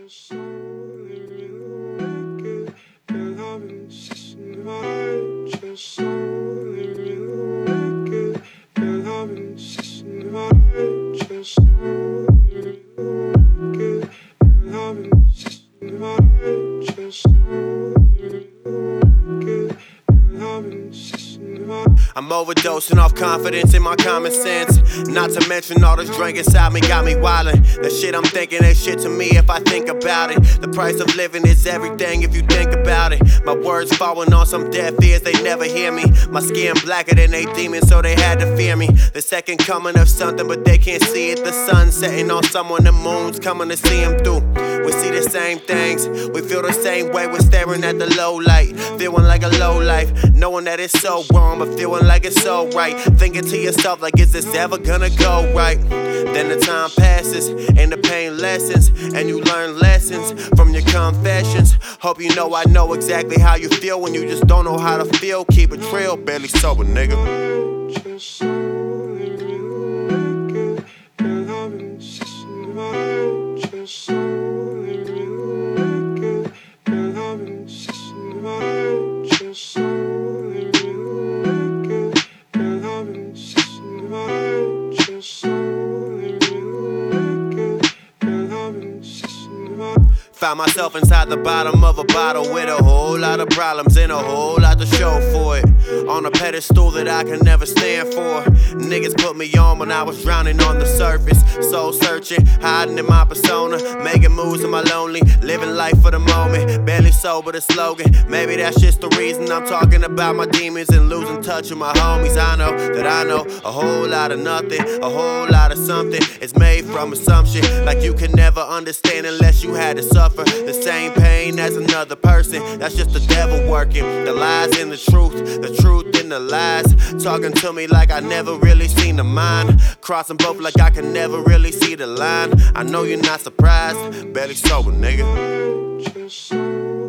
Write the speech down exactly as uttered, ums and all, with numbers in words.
Just so really wicked. Your love insistent vibe. Just so really wicked. Your love insistent vibe. Just so really wicked. Your love insistent vibe. Just so really wicked. Your love insistent vibe. I'm overdosing off confidence in my common sense. Not to mention all this drink inside me got me wildin'. The shit I'm thinking ain't shit to me if I think about it. The price of living is everything if you think about it. My words falling on some deaf ears, they never hear me. My skin blacker than they demons, so they had to fear me. The second coming of something, but they can't see it. The sun setting on someone, the moon's coming to see him through. We see the same things, we feel the same way. We're staring at the low light, feeling like a low life, knowing that it's so wrong, but feeling like it's so right. Thinking to yourself like, is this ever gonna go right? Then the time passes and the pain lessens, and you learn lessons from your confessions. Hope you know I know exactly how you feel when you just don't know how to feel. Keep it real, barely sober, nigga. Just so really wicked. Your love insistent vibe. Just so really wicked. Your love insistent vibe. Just so really wicked. Your love insistent vibe. Just so really wicked. Your love insistent vibe. Found myself inside the bottom of a bottle with a whole lot of problems and a whole lot to show for it. On a pedestal that I can never stand for. Niggas put me on when I was drowning on the surface. Soul searching, hiding in my persona, making moves in my lonely, living life for the moment. Barely sober, the slogan. Maybe that's just the reason I'm talking about my demons and losing touch with my homies. I know that I know a whole lot of nothing, a whole lot of something. It's made from assumption, like you can never understand unless you had to suffer the same pain as another person. That's just the devil working. The lies and the truth, the truth and the lies. Talking to me like I never really seen the mind. Crossing both like I can never really see the line. I know you're not surprised, barely sober, nigga. Just so